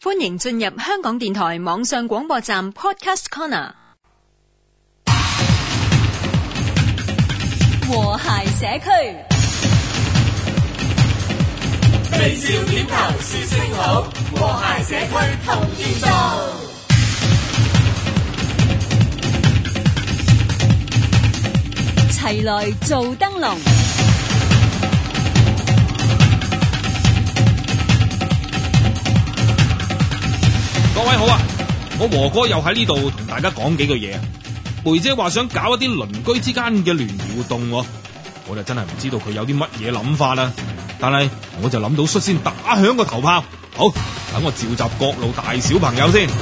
歡迎進入香港電台網上廣播站 Podcast Corner。 和諧社區， 微笑點頭說聲好，和諧社區同建造。 齊來做燈籠。 各位好啊，我和哥又喺呢度同大家講幾句嘢啊。梅姐話想搞一啲鄰居之間嘅聯誼活動，我就真係唔知道佢有啲乜嘢諗法啦。但係我就諗到率先打響個頭炮，好，等我召集各路大小朋友先。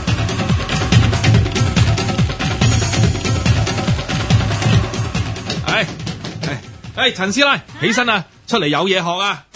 陳師奶起身啊，出嚟有嘢學啊。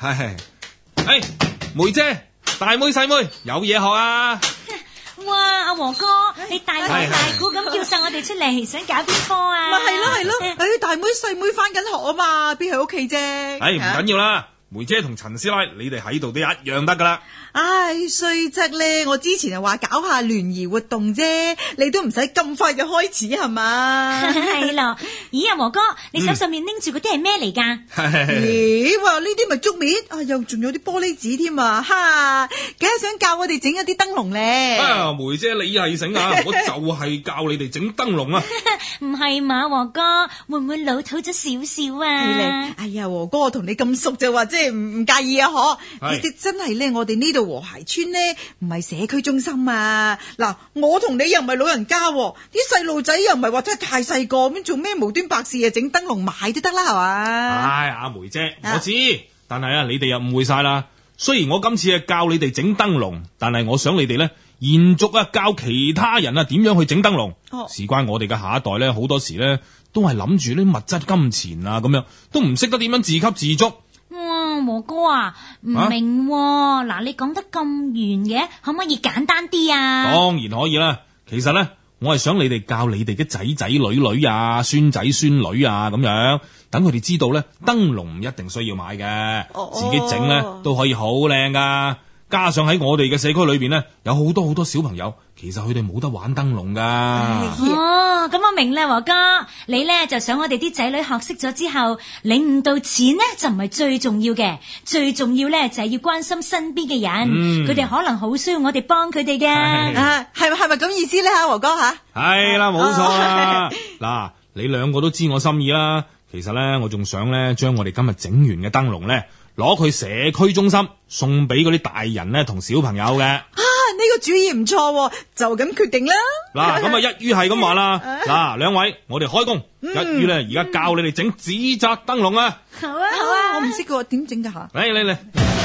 梅姐大妹細妹有嘢學啊。 哇，阿和哥，你大鑼大鼓咁叫晒我哋出嚟，想搞邊科啊？ 咪係咯，大妹細妹翻緊學啊嘛，邊喺屋企啫？ 唔緊要啦，梅姐同陳師奶你哋喺度都一樣得噶啦。 唉，雖則咧，我之前就話搞下聯誼活動啫，你都唔使咁快就開始係嘛？ 係咯，咦，阿和哥，你手上面拎住嗰啲係咩嚟噶？ 咦，哇，呢啲咪竹篾啊，又仲有啲玻璃紙添啊，哈，梗係想教我哋整一啲燈籠咧。 梅姐你係醒啊，我就係教你哋整燈籠啊。 唔係嘛，和哥，會唔會老土咗少少啊？ 哎呀，和哥，我同你咁熟就話即係唔介意啊，嗬？你哋真係咧，我哋呢度和諧村咧唔係社區中心啊。嗱，我同你又唔係老人家，啲細路仔又唔係話真係太細個，咁做咩無端白事啊？整燈籠賣都得啦，係嘛？ 阿梅姐，我知，但係啊，你哋又誤會晒啦。雖然我今次係教你哋整燈籠，但係我想你哋咧延續啊，教其他人啊點樣去整燈籠。事關我哋嘅下一代咧，好多時咧都係諗住啲物質金錢啊咁樣，都唔識得點樣自給自足。 和哥啊，唔明喎。嗱，你講得咁圓嘅，可唔可以簡單啲啊？ 當然可以啦。其實咧，我係想你哋教你哋嘅仔仔女女啊、孫仔孫女啊咁樣，等佢哋知道咧，燈籠唔一定需要買嘅，自己整咧都可以好靚噶。加上喺我哋嘅社區裏邊咧，有好多小朋友，其實佢哋冇得玩燈籠噶。 咁我明啦，和哥，你咧就想我哋啲仔女學識咗之後，領悟到錢咧就唔係最重要嘅，最重要咧就係要關心身邊嘅人，佢哋可能好需要我哋幫佢哋嘅。 係咪咁意思咧？和哥吓， 係啦，冇錯啦。嗱，你兩個都知我心意啦。其實咧，我仲想咧將我哋今日整完嘅燈籠咧，攞去社區中心送俾嗰啲大人咧同小朋友嘅。 呢個主意唔錯，就咁決定啦。 嗱，咁啊一於係咁話啦。嗱，兩位，我哋開工，一於咧而家教你哋整紙紮燈籠啊。 好啊， 我唔識嘅，點整噶吓？ 嚟。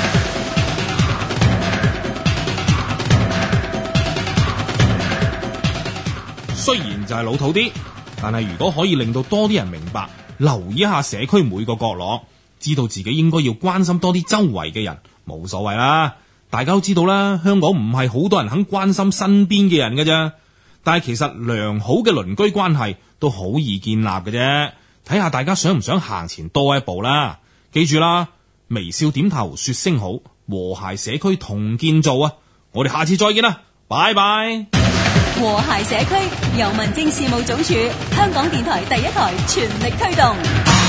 雖然就係老土啲，但係如果可以令到多啲人明白，留意一下社區每個角落，知道自己應該要關心多啲周圍嘅人，冇所謂啦。大家都知道啦，香港唔係好多人肯關心身邊嘅人嘅啫。但係其實良好嘅鄰居關係都好易建立嘅啫。睇下大家想唔想行前多一步啦。記住啦，微笑點頭說聲好，和諧社區同建造啊！我哋下次再見啦，拜拜。 和諧社區由民政事務總署、香港電台第一台全力推動。